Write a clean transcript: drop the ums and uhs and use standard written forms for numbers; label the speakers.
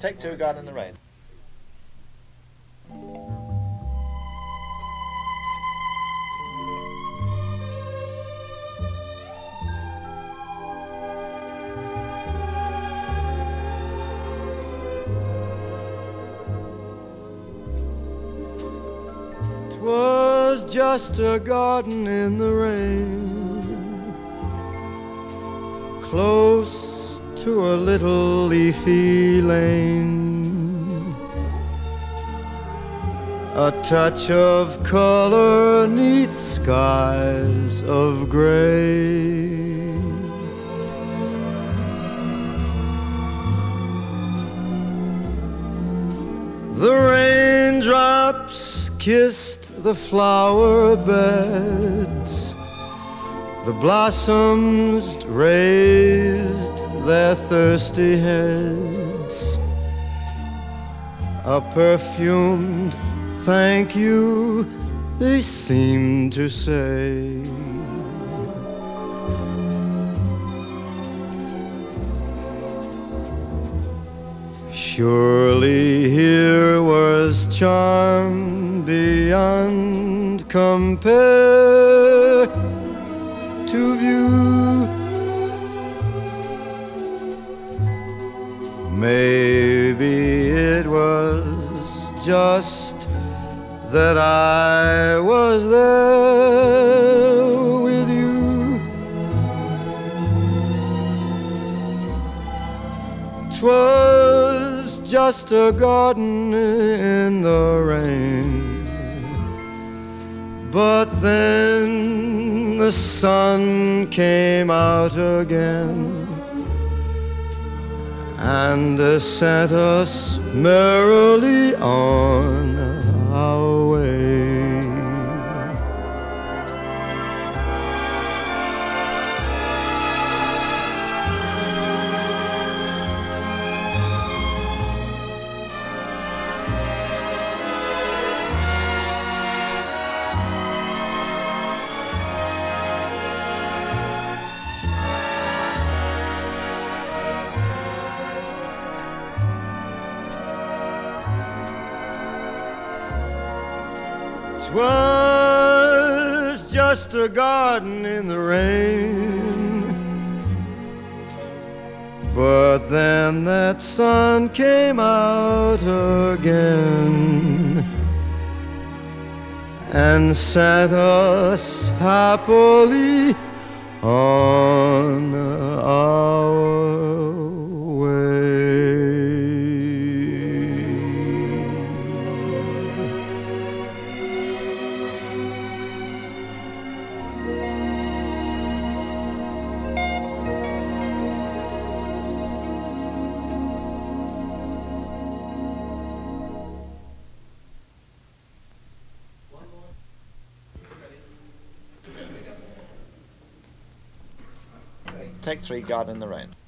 Speaker 1: Take two, Garden in the Rain.
Speaker 2: Was just a garden in the rain, close to a little leafy lane, a touch of color 'neath skies of gray. The raindrops kissed the flower beds, the blossoms raised their thirsty heads, a perfumed thank you they seemed to say. Surely here was charm beyond compare to view. Maybe it was just that I was there with you. 'Twas just a garden in the rain, but then the sun came out again and sent us merrily on our way. Was just a garden in the rain, but then that sun came out again and sent us happily on our way.
Speaker 1: Take three, Garden in the Rain.